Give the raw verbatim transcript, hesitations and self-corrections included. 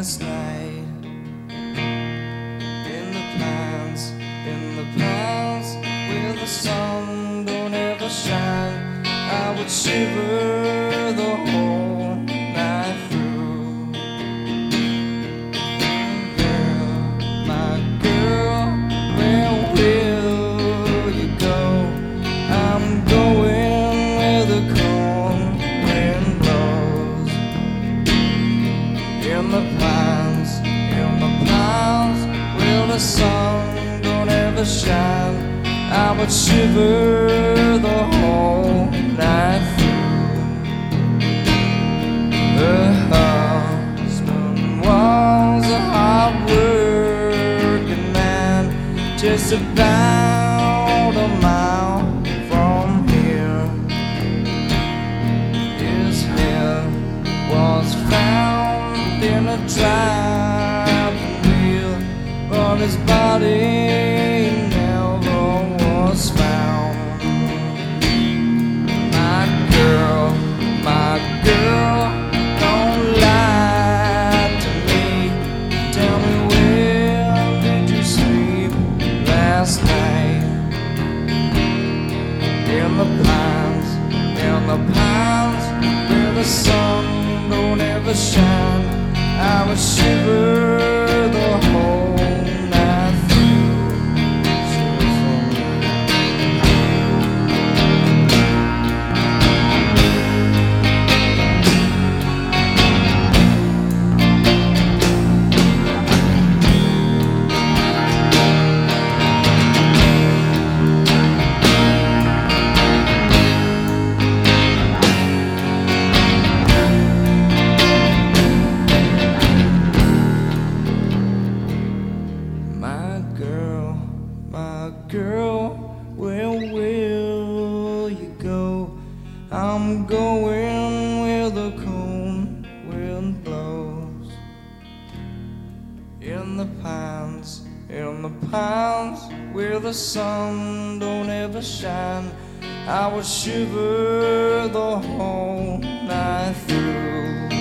last night. In the pines, in the pines, where the sun don't ever shine, I would shiver the whole night through. Girl, my girl, where will you go? I'm going where the cold wind blows. In the pines, in the pines, where the sun don't ever shine, I would shiver the whole night through. Her husband was a hard-working man, just about a mile from here. His head was found in a driving wheel, but his body never was found. My girl, my girl, don't lie to me. Tell me, where did you sleep last night? In the pines, in the pines, where the sun don't ever shine, I would shiver the whole night through. Shiver for me. My girl, my girl, where will you go? I'm going where the cold wind blows. In the pines, in the pines, where the sun don't ever shine, I would shiver the whole night through.